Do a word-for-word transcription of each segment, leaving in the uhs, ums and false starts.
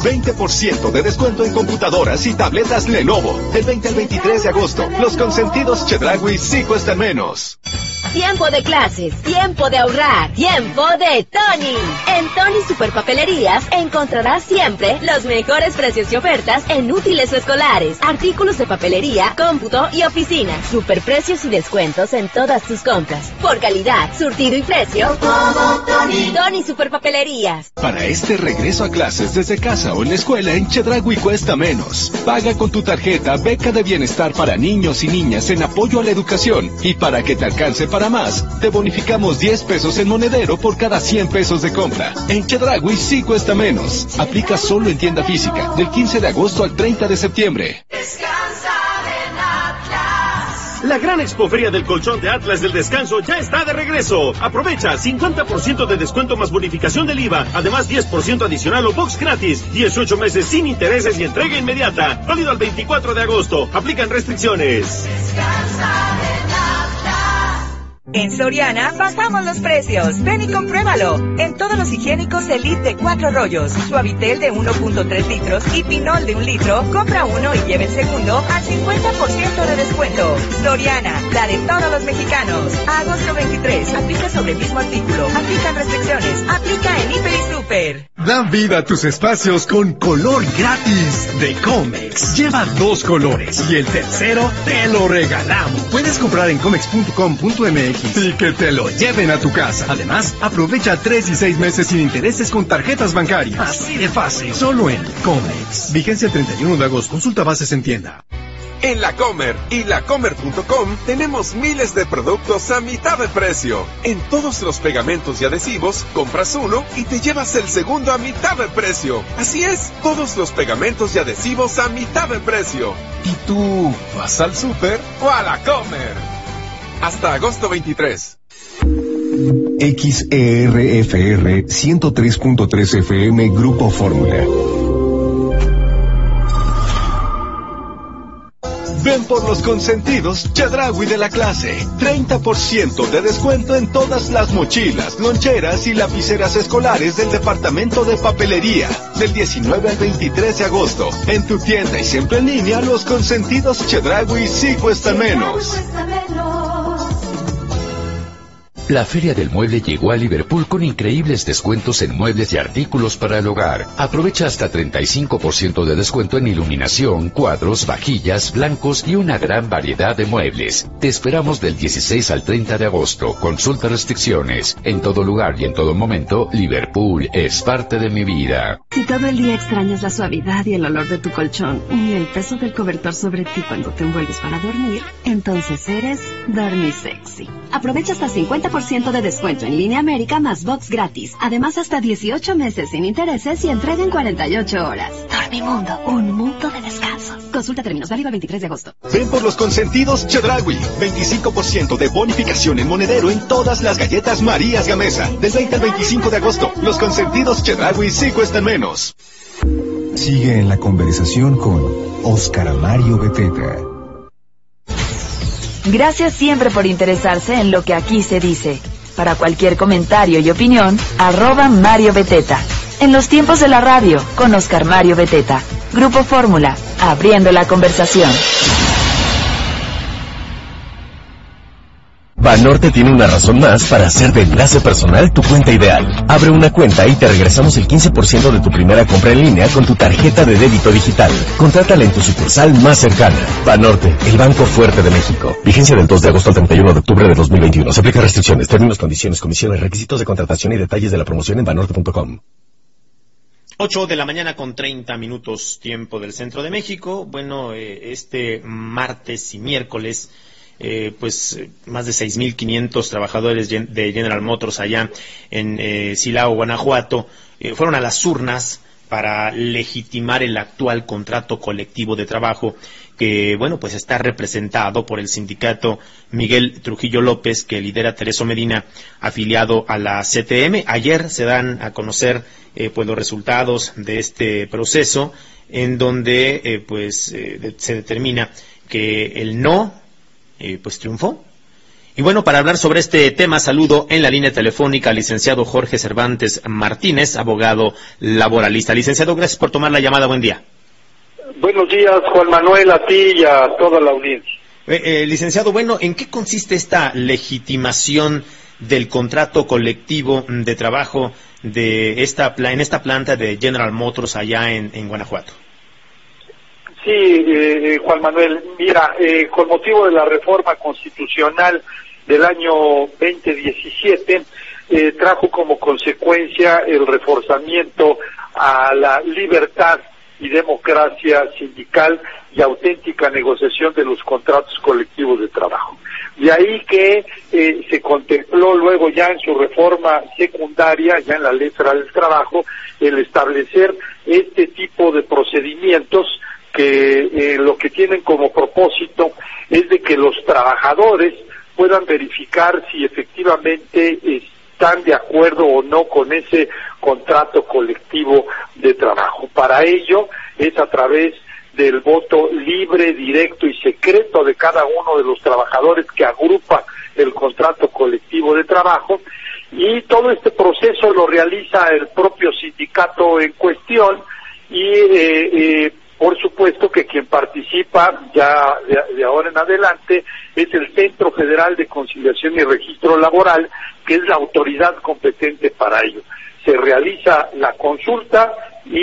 veinte por ciento de descuento en computadoras y tabletas Lenovo. Del veinte al veintitrés de agosto, los consentidos Chedraui sí cuestan menos. Tiempo de clases, tiempo de ahorrar, tiempo de Tony. En Tony Superpapelerías encontrarás siempre los mejores precios y ofertas en útiles escolares, artículos de papelería, cómputo y oficina. Superprecios y descuentos en todas tus compras. Por calidad, surtido y precio, todo Tony. Tony Superpapelerías. Para este regreso a clases desde casa o en la escuela, en Chedraui cuesta menos. Paga con tu tarjeta Beca de Bienestar para niños y niñas en apoyo a la educación. Y para que te alcance para más, te bonificamos diez pesos en monedero por cada cien pesos de compra. En Chedraui sí cuesta menos. Aplica solo en tienda física, del quince de agosto al treinta de septiembre. La gran expoferia del colchón de Atlas del Descanso ya está de regreso. Aprovecha cincuenta por ciento de descuento más bonificación del I V A. Además diez por ciento adicional o box gratis. dieciocho meses sin intereses y entrega inmediata. Válido al veinticuatro de agosto. Aplican restricciones. Descansa en Atlas. En Soriana bajamos los precios. Ven y compruébalo. En todos los higiénicos Elite de cuatro rollos, Suavitel de uno punto tres litros y Pinol de un litro, compra uno y lleve el segundo al cincuenta por ciento de descuento. Soriana, la de todos los mexicanos. A agosto veintitrés, aplica sobre el mismo artículo. Aplican restricciones. Aplica en Hiper y Super. Da vida a tus espacios con color gratis de Comex. Lleva dos colores y el tercero te lo regalamos. Puedes comprar en comex punto com punto m x y que te lo lleven a tu casa. Además, aprovecha tres y seis meses sin intereses con tarjetas bancarias. Así de fácil, solo en Comex. Vigencia el treinta y uno de agosto. Consulta bases en tienda. En La Comer y la comer punto com tenemos miles de productos a mitad de precio. En todos los pegamentos y adhesivos, compras uno y te llevas el segundo a mitad de precio. Así es, todos los pegamentos y adhesivos a mitad de precio. ¿Y tú vas al súper o a La Comer? Hasta agosto veintitrés. X E R F R ciento tres punto tres F M Grupo Fórmula. Ven por los consentidos Chedraui de la clase. treinta por ciento de descuento en todas las mochilas, loncheras y lapiceras escolares del departamento de papelería. Del diecinueve al veintitrés de agosto. En tu tienda y siempre en línea, los consentidos Chedraui sí cuestan menos. La Feria del Mueble llegó a Liverpool con increíbles descuentos en muebles y artículos para el hogar. Aprovecha hasta treinta y cinco por ciento de descuento en iluminación, cuadros, vajillas, blancos y una gran variedad de muebles. Te esperamos del dieciséis al treinta de agosto. Consulta restricciones. En todo lugar y en todo momento, Liverpool es parte de mi vida. Si todo el día extrañas la suavidad y el olor de tu colchón y el peso del cobertor sobre ti cuando te envuelves para dormir, entonces eres Dormisexy. Aprovecha hasta cincuenta por ciento de descuento en Línea América más box gratis. Además, hasta dieciocho meses sin intereses y entrega en cuarenta y ocho horas. Dormimundo, un mundo de descansos. Consulta términos, válido el veintitrés de agosto. Ven por los consentidos Chedraui. veinticinco por ciento de bonificación en monedero en todas las galletas Marías Gamesa. Del veinte al veinticinco de agosto. Los consentidos Chedraui sí cuestan menos. Sigue en la conversación con Oscar Mario Beteta. Gracias siempre por interesarse en lo que aquí se dice. Para cualquier comentario y opinión, arroba Mario Beteta. En los tiempos de la radio, con Oscar Mario Beteta. Grupo Fórmula, abriendo la conversación. Banorte tiene una razón más para hacer de Enlace Personal tu cuenta ideal. Abre una cuenta y te regresamos el quince por ciento de tu primera compra en línea con tu tarjeta de débito digital. Contrátala en tu sucursal más cercana. Banorte, el banco fuerte de México. Vigencia del dos de agosto al treinta y uno de octubre de dos mil veintiuno. Se aplican restricciones, términos, condiciones, comisiones, requisitos de contratación y detalles de la promoción en banorte punto com. ocho de la mañana con treinta minutos, tiempo del centro de México. Bueno, eh, este martes y miércoles, Eh, pues más de seis mil quinientos trabajadores de General Motors allá en eh, Silao, Guanajuato, eh, fueron a las urnas para legitimar el actual contrato colectivo de trabajo que, bueno, pues está representado por el sindicato Miguel Trujillo López, que lidera Tereso Medina, afiliado a la C T M. Ayer se dan a conocer eh, pues los resultados de este proceso, en donde eh, pues eh, de, se determina que el no Eh, pues triunfó, Y bueno, para hablar sobre este tema, saludo en la línea telefónica al licenciado Jorge Cervantes Martínez, abogado laboralista. Licenciado, gracias por tomar la llamada. Buen día. Buenos días, Juan Manuel, a ti y a toda la audiencia. Eh, eh, licenciado, bueno, ¿en qué consiste esta legitimación del contrato colectivo de trabajo de esta en esta planta de General Motors allá en, en Guanajuato? Sí, eh, Juan Manuel, mira, eh, con motivo de la reforma constitucional del año veinte diecisiete, eh, trajo como consecuencia el reforzamiento a la libertad y democracia sindical y auténtica negociación de los contratos colectivos de trabajo. De ahí que eh, se contempló luego ya en su reforma secundaria, ya en la letra del trabajo, el establecer este tipo de procedimientos que eh, lo que tienen como propósito es de que los trabajadores puedan verificar si efectivamente están de acuerdo o no con ese contrato colectivo de trabajo. Para ello es a través del voto libre, directo y secreto de cada uno de los trabajadores que agrupa el contrato colectivo de trabajo, y todo este proceso lo realiza el propio sindicato en cuestión y eh, eh, por supuesto que quien participa ya de, de ahora en adelante es el Centro Federal de Conciliación y Registro Laboral, que es la autoridad competente para ello. Se realiza la consulta y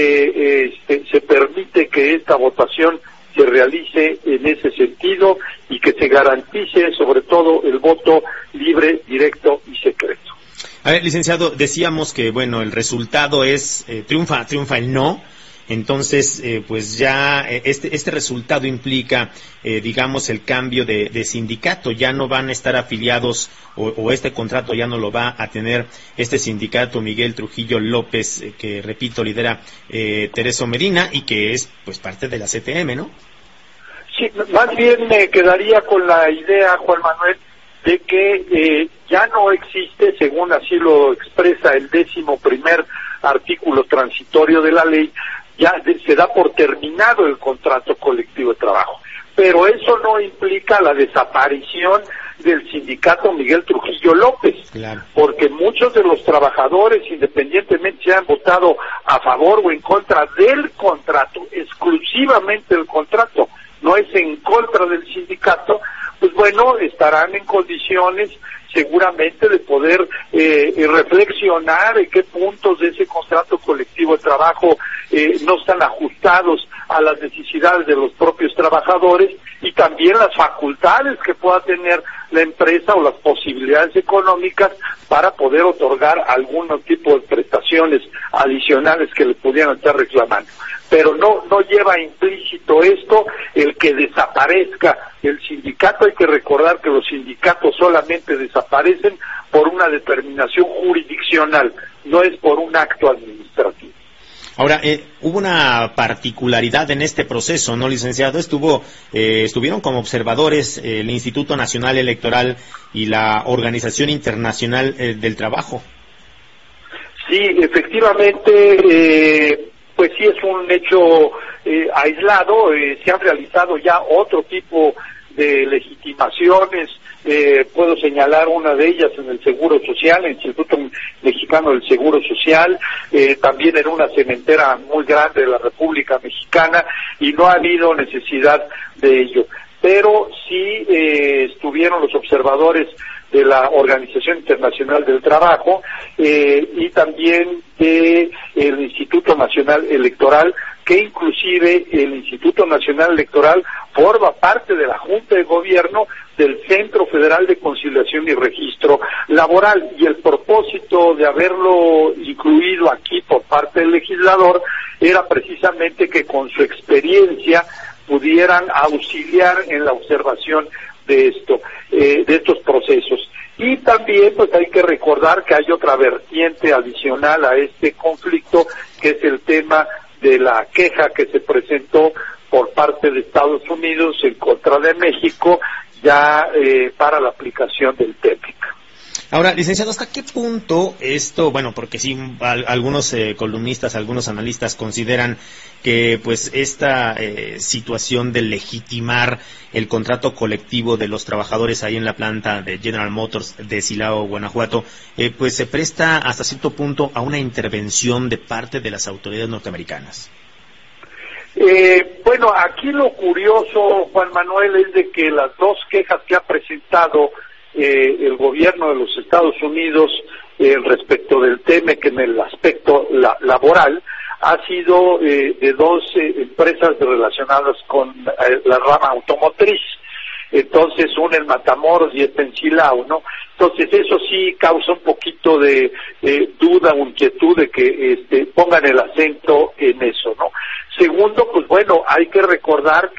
eh, este, se permite que esta votación se realice en ese sentido y que se garantice sobre todo el voto libre, directo y secreto. A ver, licenciado, decíamos que bueno, el resultado es eh, triunfa, triunfa el no. Entonces, eh, pues ya eh, este este resultado implica, eh, digamos, el cambio de, de sindicato. Ya no van a estar afiliados o, o este contrato ya no lo va a tener este sindicato Miguel Trujillo López, eh, que repito lidera eh, Tereso Medina y que es pues parte de la C T M, ¿no? Sí, más bien me quedaría con la idea, Juan Manuel, de que eh, ya no existe, según así lo expresa el décimo primer artículo transitorio de la ley, ya se da por terminado el contrato colectivo de trabajo. Pero eso no implica la desaparición del sindicato Miguel Trujillo López, claro, porque muchos de los trabajadores, independientemente si han votado a favor o en contra del contrato, exclusivamente el contrato, no es en contra del sindicato, pues bueno, estarán en condiciones seguramente de poder eh, reflexionar en qué puntos de ese contrato colectivo de trabajo eh, no están ajustados a las necesidades de los propios trabajadores y también las facultades que pueda tener la empresa o las posibilidades económicas para poder otorgar algún tipo de prestaciones adicionales que le pudieran estar reclamando. Pero no no lleva implícito esto el que desaparezca el sindicato. Hay que recordar que los sindicatos solamente desaparecen por una determinación jurisdiccional, no es por un acto administrativo. Ahora, eh, hubo una particularidad en este proceso, ¿no, licenciado? Estuvo, eh, estuvieron como observadores eh, el Instituto Nacional Electoral y la Organización Internacional eh, del Trabajo. Sí, efectivamente, eh, pues sí es un hecho eh, aislado. Eh, se han realizado ya otro tipo de legitimaciones. Eh, puedo señalar una de ellas en el Seguro Social, el Instituto Mexicano del Seguro Social, eh, también en una cementera muy grande de la República Mexicana, y no ha habido necesidad de ello. Pero sí eh, estuvieron los observadores de la Organización Internacional del Trabajo eh, y también de el Instituto Nacional Electoral, que inclusive el Instituto Nacional Electoral forma parte de la Junta de Gobierno del Centro Federal de Conciliación y Registro Laboral, y el propósito de haberlo incluido aquí por parte del legislador era precisamente que con su experiencia pudieran auxiliar en la observación de esto, eh, de estos procesos. Y también pues hay que recordar que hay otra vertiente adicional a este conflicto, que es el tema de la queja que se presentó por parte de Estados Unidos en contra de México, ya eh, para la aplicación del T E M E C. Ahora, licenciado, ¿hasta qué punto esto, bueno, porque sí, al, algunos eh, columnistas, algunos analistas consideran que pues esta eh, situación de legitimar el contrato colectivo de los trabajadores ahí en la planta de General Motors de Silao, Guanajuato, eh, pues se presta hasta cierto punto a una intervención de parte de las autoridades norteamericanas? Eh, bueno, aquí lo curioso, Juan Manuel, es de que las dos quejas que ha presentado eh, el gobierno de los Estados Unidos eh, respecto del T M E C en el aspecto la, laboral ha sido eh, de dos eh, empresas relacionadas con eh, la rama automotriz. Entonces, una en Matamoros y esta en Silao, ¿no? Entonces, eso sí causa un poquito de eh, duda o inquietud de que este, pongan el acento en eso, ¿no? Segundo, pues bueno, hay que recordar que